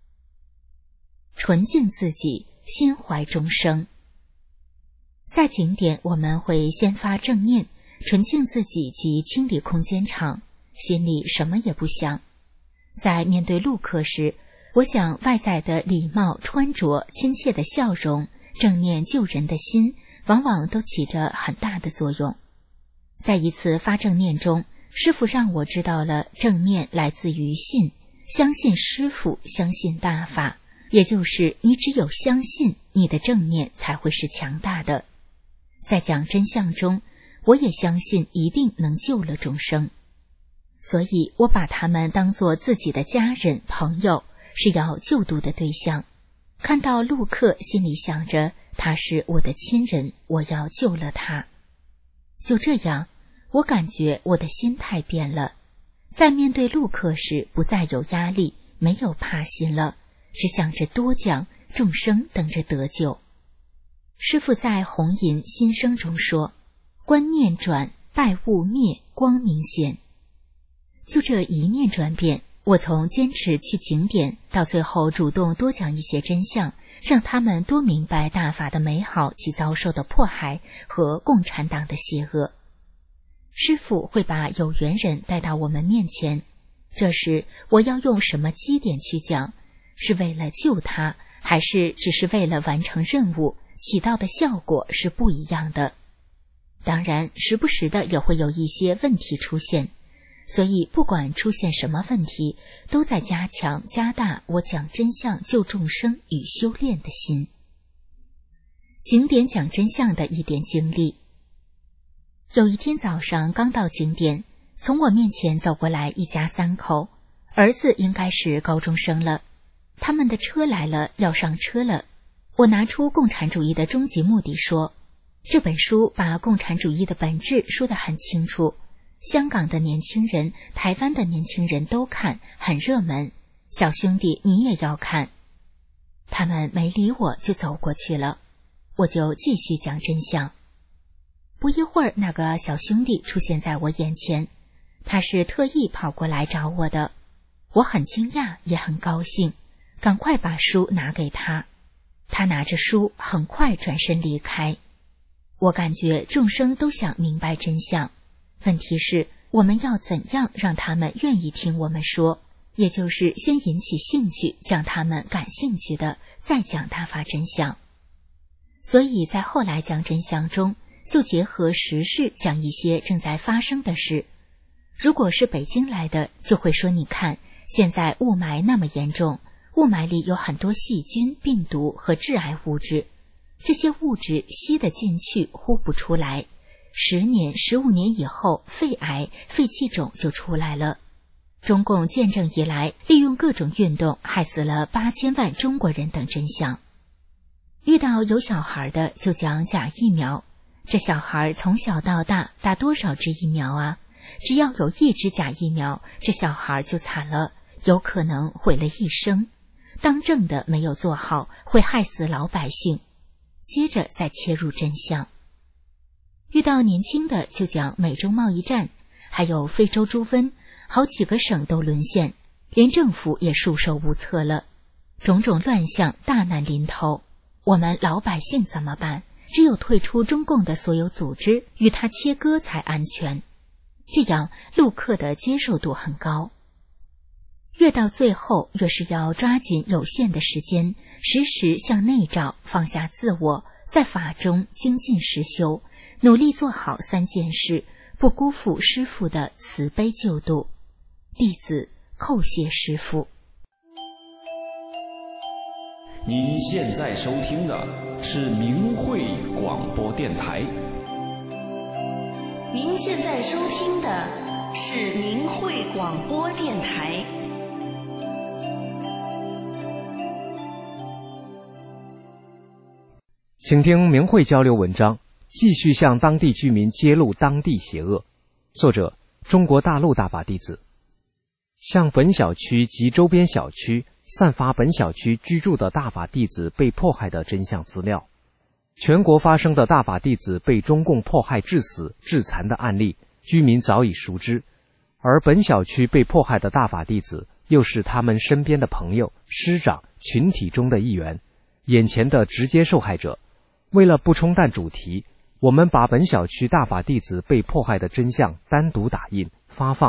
纯净自己，心怀众生。在景点我们会先发正念，纯净自己及清理空间场， 心里什么也不想。在面对陆客时，我想外在的礼貌穿着、亲切的笑容、正念救人的心，往往都起着很大的作用。在一次发正念中，师父让我知道了正念来自于信，相信师父，相信大法，也就是你只有相信，你的正念才会是强大的。在讲真相中，我也相信一定能救了众生，所以我把他们当作自己的家人朋友，是要救度的对象。看到陆客，心里想着他是我的亲人，我要救了他。就这样，我感觉我的心态变了，在面对陆客时不再有压力，没有怕心了，只想着多讲，众生等着得救。师父在红银心声中说，观念转，败物灭，光明显。就这一念转变，我从坚持去景点，到最后主动多讲一些真相，让他们多明白大法的美好及遭受的迫害和共产党的邪恶。师父会把有缘人带到我们面前，这时我要用什么基点去讲？是为了救他，还是只是为了完成任务？起到的效果是不一样的。当然，时不时的也会有一些问题出现，所以不管出现什么问题，都在加强加大我讲真相救众生与修炼的心。景点讲真相的一点经历。有一天早上刚到景点，从我面前走过来一家三口，儿子应该是高中生了，他们的车来了，要上车了。我拿出《共产主义的终极目的》说，这本书把共产主义的本质说得很清楚，香港的年轻人、台湾的年轻人都看，很热门，小兄弟你也要看。他们没理我就走过去了，我就继续讲真相。不一会儿，那个小兄弟出现在我眼前，他是特意跑过来找我的。我很惊讶，也很高兴，赶快把书拿给他。他拿着书很快转身离开。我感觉众生都想明白真相，问题是我们要怎样让他们愿意听我们说，也就是先引起兴趣，讲他们感兴趣的，再讲大法真相。所以在后来讲真相中，就结合时事讲一些正在发生的事。如果是北京来的，就会说你看，现在雾霾那么严重，雾霾里有很多细菌、病毒和致癌物质，这些物质吸得进去，呼不出来，十年、十五年以后，肺癌、肺气肿就出来了。中共建政以来，利用各种运动害死了八千万中国人等真相。遇到有小孩的，就讲假疫苗。这小孩从小到大打多少支疫苗啊？只要有一支假疫苗，这小孩就惨了，有可能毁了一生。当政的没有做好，会害死老百姓。接着再切入真相。遇到年轻的就讲美洲贸易战，还有非洲猪瘟，好几个省都沦陷，连政府也束手无策了，种种乱象，大难临头。我们老百姓怎么办？只有退出中共的所有组织，与它切割才安全。这样陆客的接受度很高。越到最后，越是要抓紧有限的时间，时时向内照，放下自我，在法中精进实修，努力做好三件事，不辜负师父的慈悲救度。弟子叩谢师父。 您现在收听的是明慧广播电台。 您现在收听的是明慧广播电台。 请听明慧交流文章，继续向当地居民揭露当地邪恶。作者：中国大陆大法弟子。向本小区及周边小区散发本小区居住的大法弟子被迫害的真相资料。全国发生的大法弟子被中共迫害致死、致残的案例，居民早已熟知，而本小区被迫害的大法弟子又是他们身边的朋友、师长、群体中的一员，眼前的直接受害者。为了不冲淡主题，我们把本小区大法弟子被迫害的真相单独打印、发放，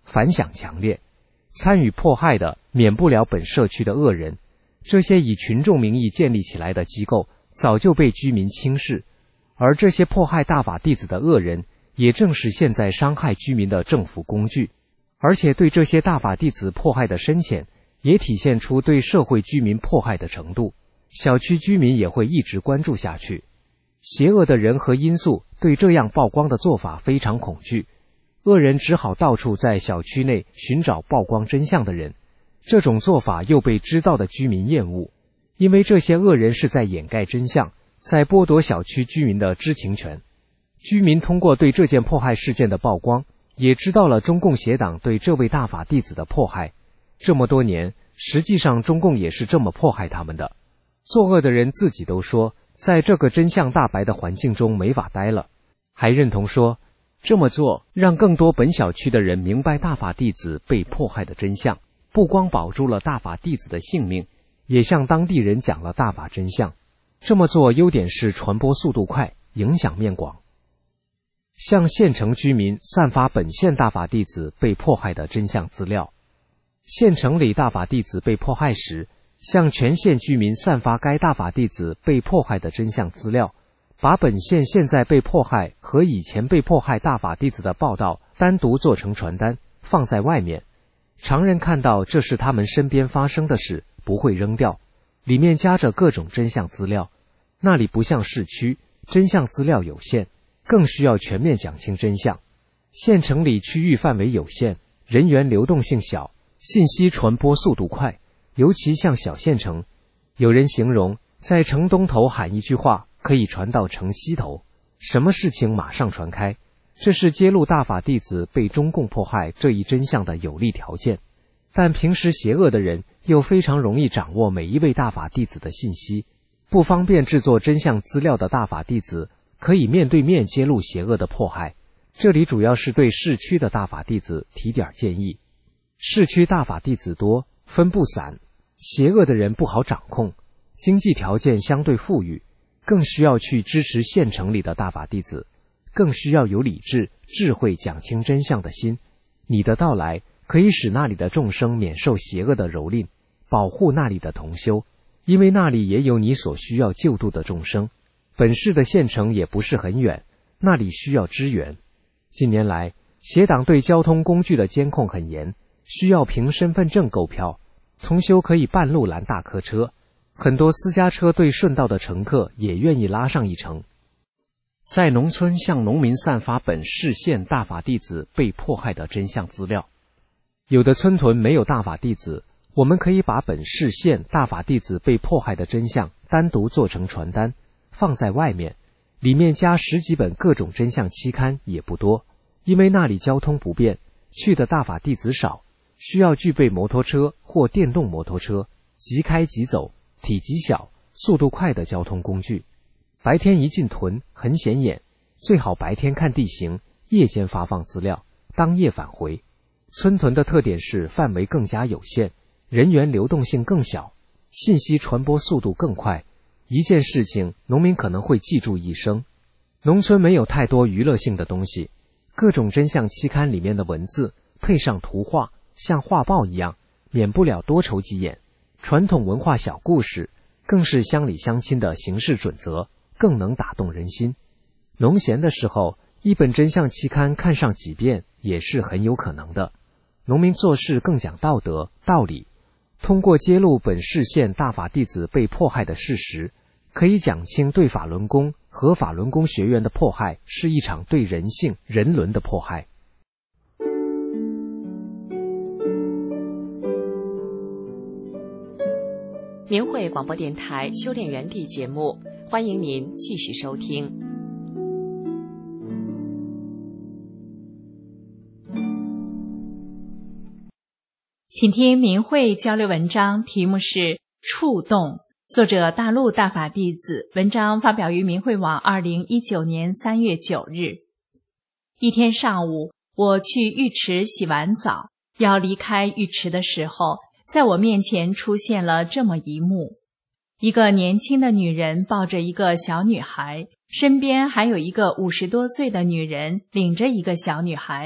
反响强烈。参与迫害的免不了本社区的恶人，这些以群众名义建立起来的机构早就被居民轻视，而这些迫害大法弟子的恶人也正是现在伤害居民的政府工具，而且对这些大法弟子迫害的深浅也体现出对社会居民迫害的程度，小区居民也会一直关注下去。邪恶的人和因素对这样曝光的做法非常恐惧，恶人只好到处在小区内寻找曝光真相的人，这种做法又被知道的居民厌恶，因为这些恶人是在掩盖真相，在剥夺小区居民的知情权。居民通过对这件迫害事件的曝光，也知道了中共邪党对这位大法弟子的迫害。这么多年，实际上中共也是这么迫害他们的。作恶的人自己都说，在这个真相大白的环境中没法待了，还认同说，这么做让更多本小区的人明白大法弟子被迫害的真相，不光保住了大法弟子的性命，也向当地人讲了大法真相。这么做优点是传播速度快，影响面广。向县城居民散发本县大法弟子被迫害的真相资料。县城里大法弟子被迫害时，向全县居民散发该大法弟子被迫害的真相资料，把本县现在被迫害和以前被迫害大法弟子的报道单独做成传单，放在外面。常人看到这是他们身边发生的事，不会扔掉，里面夹着各种真相资料。那里不像市区，真相资料有限，更需要全面讲清真相。县城里区域范围有限，人员流动性小，信息传播速度快，尤其像小县城，有人形容在城东头喊一句话可以传到城西头，什么事情马上传开，这是揭露大法弟子被中共迫害这一真相的有利条件。但平时邪恶的人又非常容易掌握每一位大法弟子的信息，不方便制作真相资料的大法弟子可以面对面揭露邪恶的迫害。这里主要是对市区的大法弟子提点建议。市区大法弟子多，分布散，邪恶的人不好掌控，经济条件相对富裕，更需要去支持县城里的大法弟子，更需要有理智、智慧讲清真相的心。你的到来可以使那里的众生免受邪恶的蹂躏，保护那里的同修，因为那里也有你所需要救度的众生。本市的县城也不是很远，那里需要支援。近年来，邪党对交通工具的监控很严，需要凭身份证购票，同修可以半路拦大客车，很多私家车对顺道的乘客也愿意拉上一程。在农村向农民散发本市县大法弟子被迫害的真相资料。有的村屯没有大法弟子，我们可以把本市县大法弟子被迫害的真相单独做成传单，放在外面，里面加十几本各种真相期刊也不多，因为那里交通不便，去的大法弟子少，需要具备摩托车或电动摩托车，即开即走，体积小，速度快的交通工具。白天一进屯很显眼，最好白天看地形，夜间发放资料，当夜返回。村屯的特点是范围更加有限，人员流动性更小，信息传播速度更快，一件事情农民可能会记住一生。农村没有太多娱乐性的东西，各种真相期刊里面的文字配上图画，像画报一样，免不了多瞅几眼。传统文化小故事更是乡里乡亲的行事准则，更能打动人心。农闲的时候，一本真相期刊看上几遍也是很有可能的。农民做事更讲道德道理，通过揭露本市县大法弟子被迫害的事实，可以讲清对法轮功和法轮功学员的迫害是一场对人性人伦的迫害。 明慧广播电台修炼园地节目，欢迎您继续收听。请听明慧交流文章，题目是《触动》，作者大陆大法弟子，文章发表于明慧网二零一九年三月九日。一天上午，我去浴池洗完澡，要离开浴池的时候，在我面前出现了这么一幕：一个年轻的女人抱着一个小女孩，身边还有一个五十多岁的女人领着一个小女孩，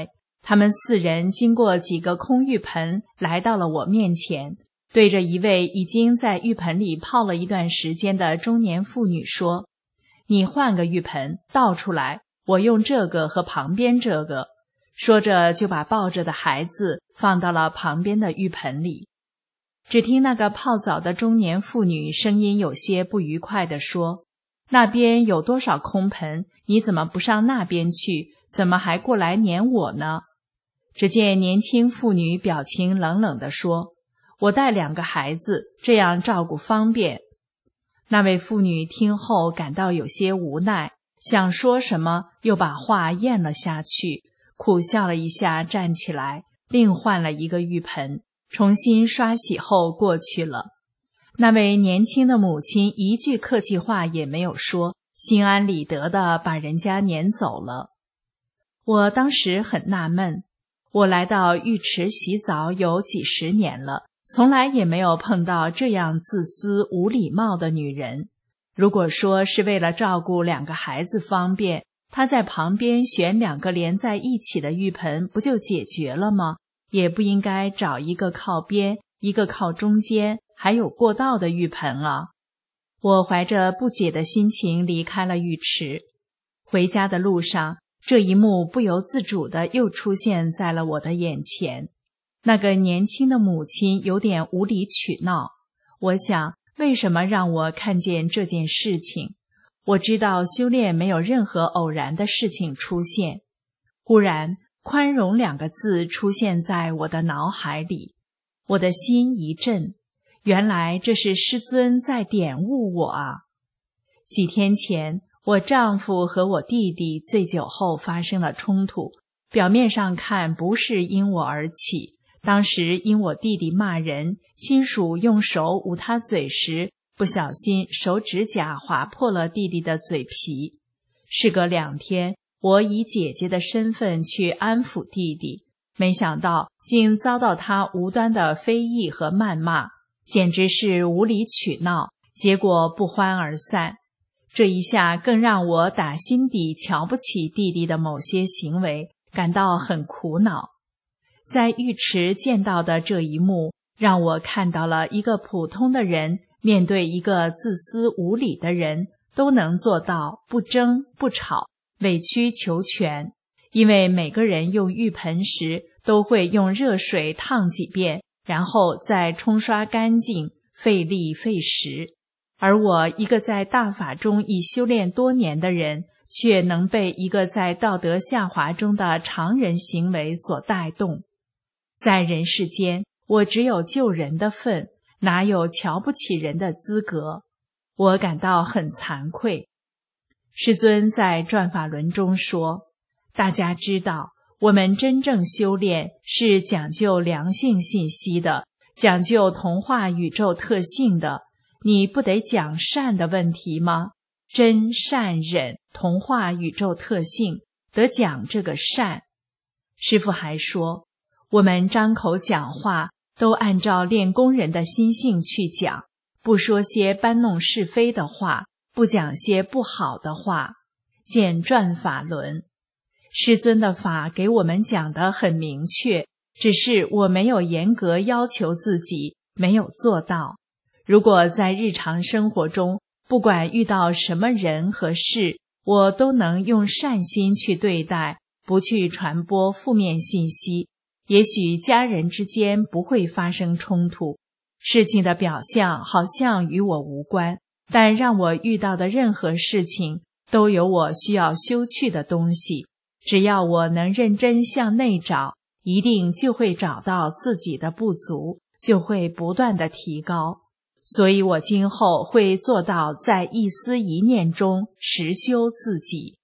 他们四人经过几个空浴盆，来到了我面前，对着一位已经在浴盆里泡了一段时间的中年妇女说：“你换个浴盆，倒出来，我用这个和旁边这个。”说着就把抱着的孩子放到了旁边的浴盆里。只听那个泡澡的中年妇女声音有些不愉快地说：“那边有多少空盆，你怎么不上那边去？怎么还过来撵我呢？”只见年轻妇女表情冷冷地说：“我带两个孩子，这样照顾方便。”那位妇女听后感到有些无奈，想说什么，又把话咽了下去，苦笑了一下，站起来，另换了一个浴盆，重新刷洗后过去了。那位年轻的母亲一句客气话也没有说，心安理得地把人家撵走了。我当时很纳闷，我来到浴池洗澡有几十年了，从来也没有碰到这样自私无礼貌的女人。如果说是为了照顾两个孩子方便，她在旁边选两个连在一起的浴盆不就解决了吗？也不应该找一个靠边，一个靠中间，还有过道的浴盆啊。我怀着不解的心情离开了浴池。回家的路上，这一幕不由自主地又出现在了我的眼前。那个年轻的母亲有点无理取闹，我想，为什么让我看见这件事情？我知道修炼没有任何偶然的事情出现。忽然，宽容两个字出现在我的脑海里，我的心一震，原来这是师尊在点悟我啊。几天前，我丈夫和我弟弟醉酒后发生了冲突，表面上看不是因我而起，当时因我弟弟骂人，亲属用手捂他嘴时，不小心手指甲划破了弟弟的嘴皮。事隔两天，我以姐姐的身份去安抚弟弟，没想到竟遭到他无端的非议和谩骂，简直是无理取闹，结果不欢而散。这一下更让我打心底瞧不起弟弟的某些行为，感到很苦恼。在浴池见到的这一幕，让我看到了一个普通的人面对一个自私无理的人，都能做到不争不吵，委曲求全。因为每个人用浴盆时都会用热水烫几遍，然后再冲刷干净，费力费时。而我一个在大法中已修炼多年的人，却能被一个在道德下滑中的常人行为所带动。在人世间，我只有救人的份，哪有瞧不起人的资格？我感到很惭愧。师尊在转法轮中说，大家知道，我们真正修炼是讲究良性信息的，讲究同化宇宙特性的。你不得讲善的问题吗？真善忍同化宇宙特性，得讲这个善。师父还说，我们张口讲话都按照练功人的心性去讲，不说些搬弄是非的话，不讲些不好的话。见转法轮，师尊的法给我们讲得很明确，只是我没有严格要求自己，没有做到。如果在日常生活中，不管遇到什么人和事，我都能用善心去对待，不去传播负面信息，也许家人之间不会发生冲突，事情的表象好像与我无关，但让我遇到的任何事情都有我需要修去的东西，只要我能认真向内找，一定就会找到自己的不足，就会不断的提高。所以我今后会做到在一思一念中实修自己。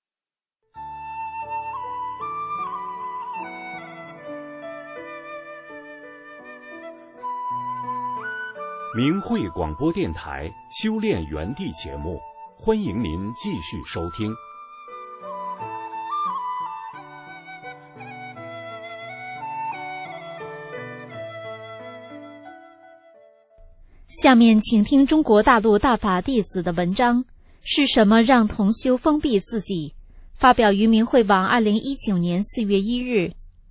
明慧广播电台修炼园地节目，欢迎您继续收听。 下面请听中国大陆大法弟子的文章，是什么让同修封闭自己？发表于明慧网二零一九年四月一日。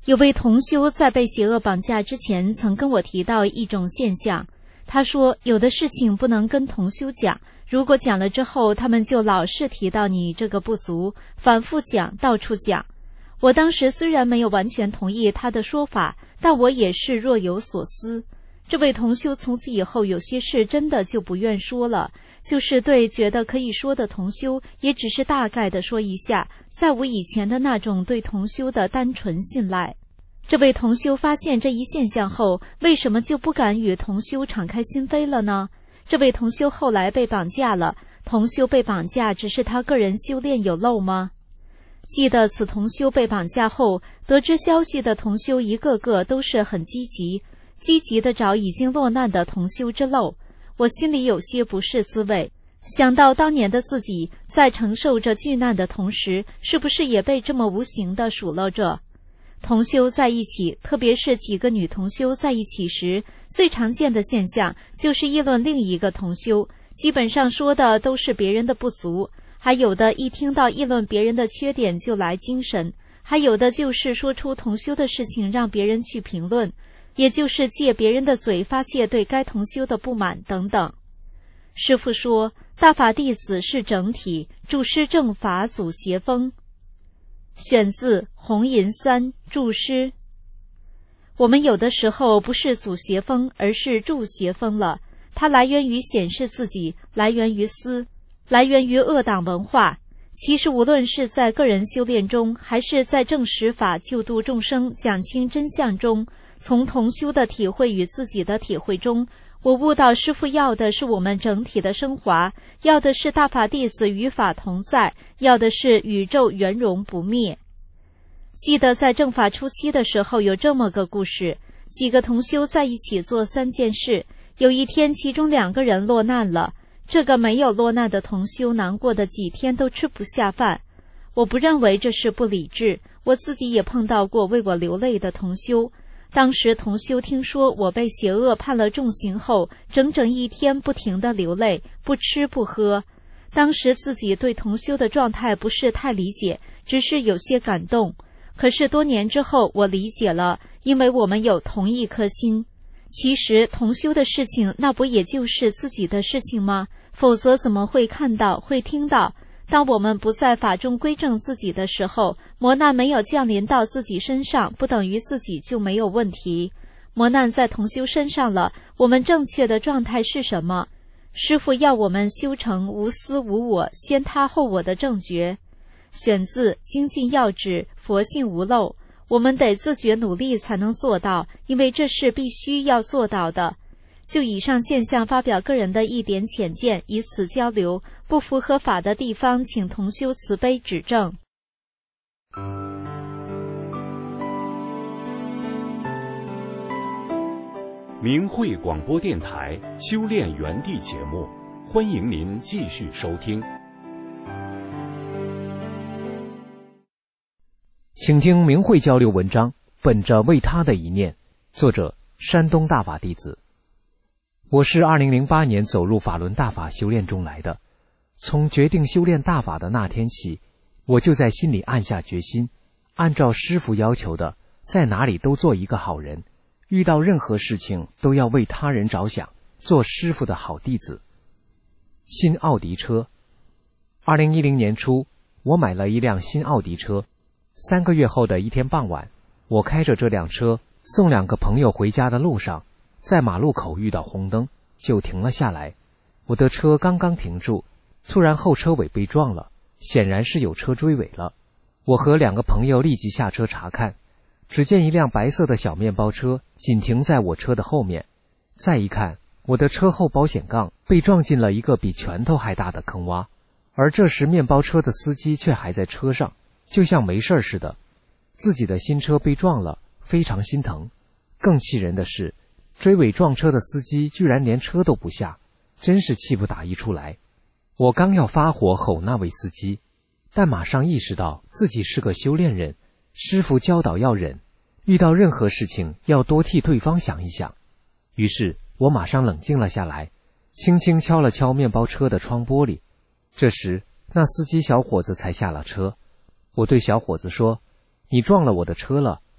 有位同修在被邪恶绑架之前曾跟我提到一种现象，他说有的事情不能跟同修讲，如果讲了之后他们就老是提到你这个不足，反复讲，到处讲。我当时虽然没有完全同意他的说法，但我也是若有所思。这位同修从此以后有些事真的就不愿说了，就是对觉得可以说的同修也只是大概的说一下，再无以前的那种对同修的单纯信赖。这位同修发现这一现象后，为什么就不敢与同修敞开心扉了呢？这位同修后来被绑架了，同修被绑架只是他个人修炼有漏吗？记得此同修被绑架后，得知消息的同修一个个都是很积极积极地找已经落难的同修之漏，我心里有些不是滋味。想到当年的自己在承受着巨难的同时，是不是也被这么无形地数落着？同修在一起，特别是几个女同修在一起时，最常见的现象就是议论另一个同修，基本上说的都是别人的不足，还有的一听到议论别人的缺点就来精神，还有的就是说出同修的事情让别人去评论，也就是借别人的嘴发泄对该同修的不满等等。师父说，大法弟子是整体，注师正法阻邪风。选自红银三注师。我们有的时候不是阻邪风，而是助邪风了。它来源于显示自己，来源于私，来源于恶党文化。其实无论是在个人修炼中，还是在正实法救度众生讲清真相中，从同修的体会与自己的体会中，我悟到师父要的是我们整体的升华，要的是大法弟子与法同在，要的是宇宙圆融不灭。记得在正法初期的时候，有这么个故事，几个同修在一起做三件事，有一天其中两个人落难了，这个没有落难的同修难过的几天都吃不下饭。我不认为这是不理智，我自己也碰到过为我流泪的同修。当时同修听说我被邪恶判了重刑后，整整一天不停地流泪，不吃不喝。当时自己对同修的状态不是太理解，只是有些感动。可是多年之后我理解了，因为我们有同一颗心。其实同修的事情，那不也就是自己的事情吗？否则怎么会看到，会听到？当我们不在法中归正自己的时候，磨难没有降临到自己身上，不等于自己就没有问题。磨难在同修身上了，我们正确的状态是什么？师父要我们修成无私无我，先他后我的正觉。选自精进要旨，佛性无漏。我们得自觉努力才能做到，因为这是必须要做到的。就以上现象发表个人的一点浅见，以此交流，不符合法的地方请同修慈悲指正。 明慧广播电台修炼园地节目，欢迎您继续收听。 请听明慧交流文章，本着为他的一念，作者山东大法弟子。我是二零零八年走入法轮大法修炼中来的，从决定修炼大法的那天起，我就在心里暗下决心，按照师父要求的，在哪里都做一个好人，遇到任何事情都要为他人着想，做师父的好弟子。新奥迪车。二零一零年初，我买了一辆新奥迪车。三个月后的一天傍晚，我开着这辆车送两个朋友回家的路上，在马路口遇到红灯，就停了下来。我的车刚刚停住，突然后车尾被撞了，显然是有车追尾了。我和两个朋友立即下车查看，只见一辆白色的小面包车紧停在我车的后面。再一看，我的车后保险杠被撞进了一个比拳头还大的坑洼，而这时面包车的司机却还在车上，就像没事似的。自己的新车被撞了，非常心疼。更气人的是，追尾撞车的司机居然连车都不下，真是气不打一处来。我刚要发火吼那位司机，但马上意识到自己是个修炼人，师父教导要忍，遇到任何事情要多替对方想一想。于是我马上冷静了下来，轻轻敲了敲面包车的窗玻璃。这时那司机小伙子才下了车。我对小伙子说，你撞了我的车了，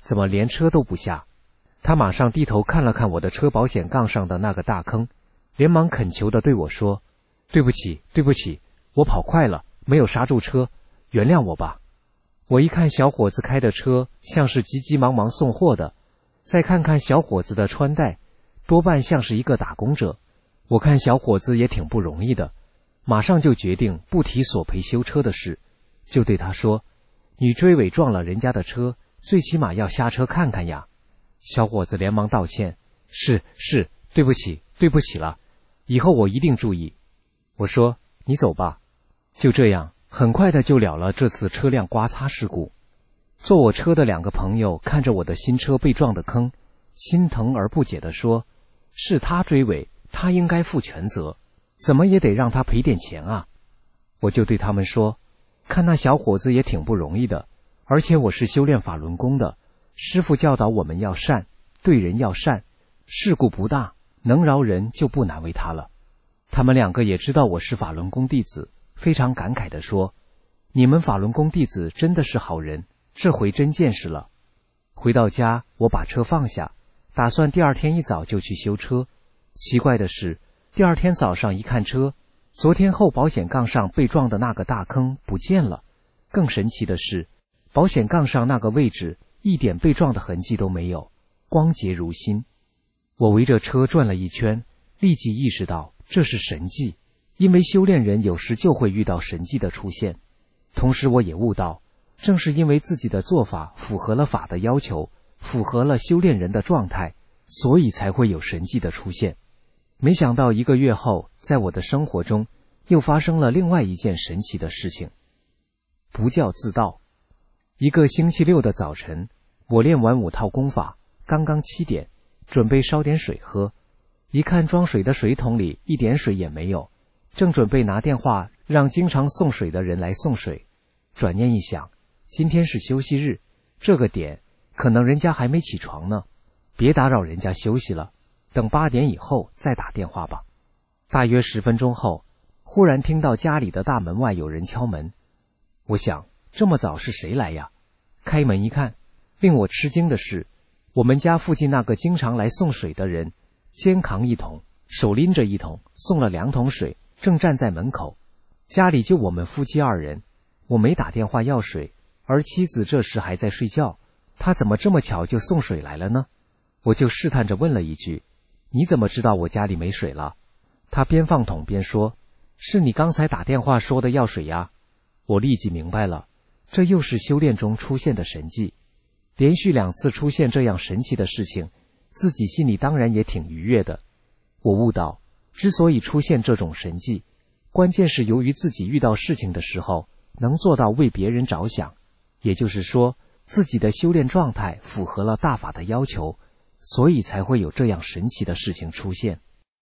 怎么连车都不下？他马上低头看了看我的车保险杠上的那个大坑，连忙恳求地对我说：对不起，对不起，我跑快了，没有刹住车，原谅我吧。我一看小伙子开的车像是急急忙忙送货的，再看看小伙子的穿戴，多半像是一个打工者。我看小伙子也挺不容易的，马上就决定不提索赔修车的事，就对他说：你追尾撞了人家的车，最起码要下车看看呀。小伙子连忙道歉：是是，对不起对不起了，以后我一定注意。我说：你走吧。就这样很快的就了了这次车辆刮擦事故。坐我车的两个朋友看着我的新车被撞的坑，心疼而不解地说：是他追尾，他应该负全责，怎么也得让他赔点钱啊。我就对他们说：看那小伙子也挺不容易的，而且我是修炼法轮功的，师父教导我们要善，对人要善，事故不大，能饶人就不难为他了。他们两个也知道我是法轮功弟子，非常感慨地说：你们法轮功弟子真的是好人，这回真见识了。回到家，我把车放下，打算第二天一早就去修车。奇怪的是，第二天早上一看车，昨天后保险杠上被撞的那个大坑不见了。更神奇的是，保险杠上那个位置一点被撞的痕迹都没有，光洁如新。我围着车转了一圈，立即意识到这是神迹，因为修炼人有时就会遇到神迹的出现。同时我也悟到，正是因为自己的做法符合了法的要求，符合了修炼人的状态，所以才会有神迹的出现。没想到一个月后，在我的生活中又发生了另外一件神奇的事情。不教自道。一个星期六的早晨，我练完五套功法，刚刚七点，准备烧点水喝，一看装水的水桶里一点水也没有，正准备拿电话让经常送水的人来送水，转念一想，今天是休息日，这个点可能人家还没起床呢，别打扰人家休息了，等八点以后再打电话吧。大约十分钟后，忽然听到家里的大门外有人敲门。我想，这么早是谁来呀？开门一看，令我吃惊的是，我们家附近那个经常来送水的人，肩扛一桶，手拎着一桶，送了两桶水，正站在门口。家里就我们夫妻二人，我没打电话要水，而妻子这时还在睡觉，她怎么这么巧就送水来了呢？我就试探着问了一句：你怎么知道我家里没水了？他边放桶边说：是你刚才打电话说的要水呀。我立即明白了，这又是修炼中出现的神迹。连续两次出现这样神奇的事情，自己心里当然也挺愉悦的。我悟到，之所以出现这种神迹，关键是由于自己遇到事情的时候能做到为别人着想，也就是说，自己的修炼状态符合了大法的要求，所以才会有这样神奇的事情出现。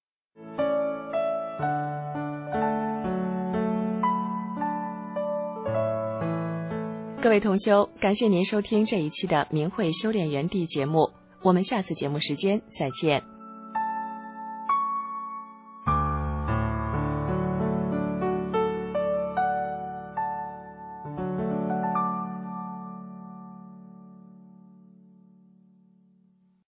各位同修，感谢您收听这一期的明慧修炼园地节目，我们下次节目时间再见。